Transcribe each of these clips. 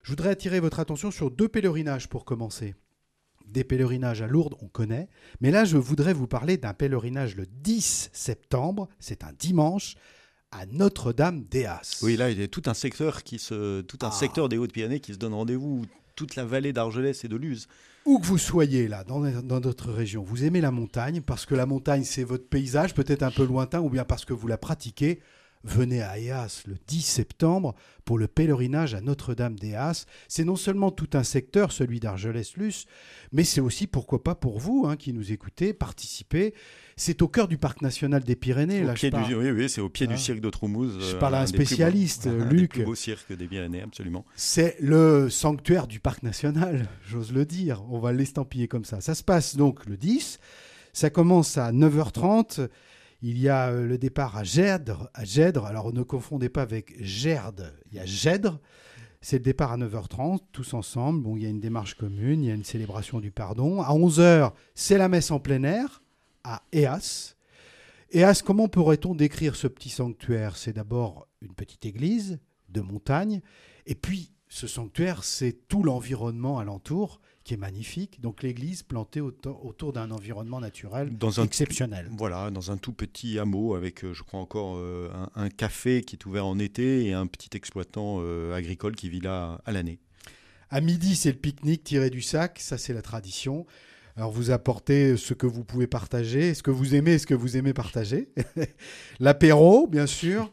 Je voudrais attirer votre attention sur 2 pèlerinages pour commencer. Des pèlerinages à Lourdes, on connaît, mais là je voudrais vous parler d'un pèlerinage le 10 septembre, c'est un dimanche, à Notre-Dame-d'Éas. Oui, là, il y a tout un secteur secteur des Hautes-Pyrénées qui se donne rendez-vous, toute la vallée d'Argelès et de Luz. Où que vous soyez là, dans notre région, vous aimez la montagne, parce que la montagne c'est votre paysage, peut-être un peu lointain, ou bien parce que vous la pratiquez, venez à Éas le 10 septembre pour le pèlerinage à Notre-Dame-d'Éas. C'est non seulement tout un secteur, celui d'Argelès-Luz, mais c'est aussi, pourquoi pas pour vous qui nous écoutez, participer. C'est au cœur du parc national des Pyrénées. Oui, c'est au pied du cirque de Troumouze. Je parle à un spécialiste, Luc. Un des plus beaux cirques des Pyrénées, absolument. C'est le sanctuaire du parc national, j'ose le dire. On va l'estampiller comme ça. Ça se passe donc le 10. Ça commence à 9h30. Il y a le départ à Gèdre. Alors ne confondez pas avec Gerde. Il y a Gèdre. C'est le départ à 9h30, tous ensemble. Bon, il y a une démarche commune, il y a une célébration du pardon. À 11h, c'est la messe en plein air à Éas. Éas, comment pourrait-on décrire ce petit sanctuaire ? C'est d'abord une petite église de montagne. Et puis, ce sanctuaire, c'est tout l'environnement alentour qui est magnifique. Donc l'église plantée autour d'un environnement naturel exceptionnel. Voilà, dans un tout petit hameau avec, je crois encore, un café qui est ouvert en été et un petit exploitant agricole qui vit là à l'année. À midi, c'est le pique-nique tiré du sac. Ça, c'est la tradition. Alors vous apportez ce que vous pouvez partager, ce que vous aimez partager. L'apéro, bien sûr.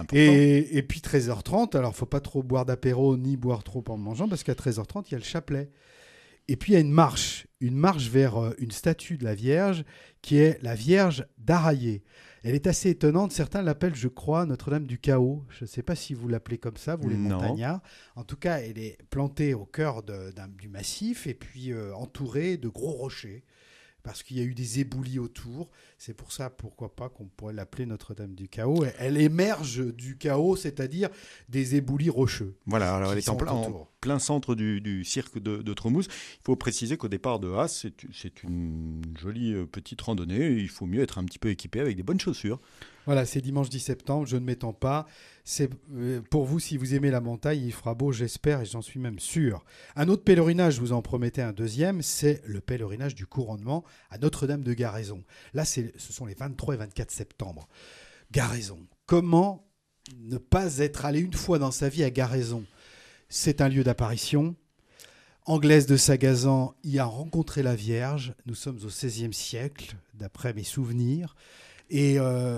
Et puis 13h30, alors il ne faut pas trop boire d'apéro ni boire trop en mangeant, parce qu'à 13h30, il y a le chapelet. Et puis il y a une marche vers une statue de la Vierge, qui est la Vierge d'Araillé. Elle est assez étonnante, certains l'appellent, je crois, Notre-Dame du Chaos. Je ne sais pas si vous l'appelez comme ça, vous les montagnards. En tout cas, elle est plantée au cœur du massif, et puis entourée de gros rochers, parce qu'il y a eu des éboulis autour. C'est pour ça, pourquoi pas, qu'on pourrait l'appeler Notre-Dame du Chaos. Elle émerge du chaos, c'est-à-dire des éboulis rocheux. Voilà, alors elle est en plein centre du cirque de Troumouze. Il faut préciser qu'au départ de As, c'est une jolie petite randonnée. Il faut mieux être un petit peu équipé avec des bonnes chaussures. Voilà, c'est dimanche 10 septembre, je ne m'étends pas. C'est pour vous, si vous aimez la montagne, il fera beau, j'espère, et j'en suis même sûr. Un autre pèlerinage, je vous en promettais un deuxième, c'est le pèlerinage du couronnement à Notre-Dame de Garaison. Là, ce sont les 23 et 24 septembre. Garaison. Comment ne pas être allé une fois dans sa vie à Garaison ? C'est un lieu d'apparition. Anglaise de Sagazan y a rencontré la Vierge. Nous sommes au XVIe siècle, d'après mes souvenirs. Et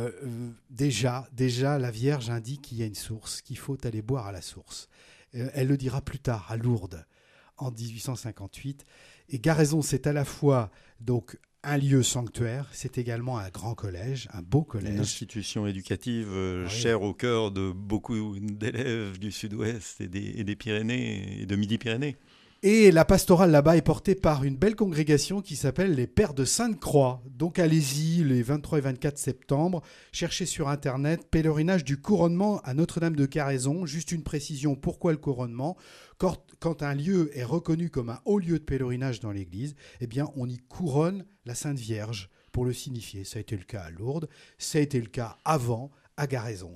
déjà, la Vierge indique qu'il y a une source, qu'il faut aller boire à la source. Elle le dira plus tard, à Lourdes, en 1858. Et Garaison, c'est à la fois donc un lieu sanctuaire, c'est également un grand collège, un beau collège. Une institution éducative chère au cœur de beaucoup d'élèves du Sud-Ouest et des Pyrénées et de Midi-Pyrénées. Et la pastorale là-bas est portée par une belle congrégation qui s'appelle les Pères de Sainte-Croix. Donc allez-y, les 23 et 24 septembre, cherchez sur Internet, pèlerinage du couronnement à Notre-Dame de Garaison. Juste une précision, pourquoi le couronnement ? Quand un lieu est reconnu comme un haut lieu de pèlerinage dans l'Église, eh bien on y couronne la Sainte Vierge pour le signifier. Ça a été le cas à Lourdes, ça a été le cas avant à Garaison.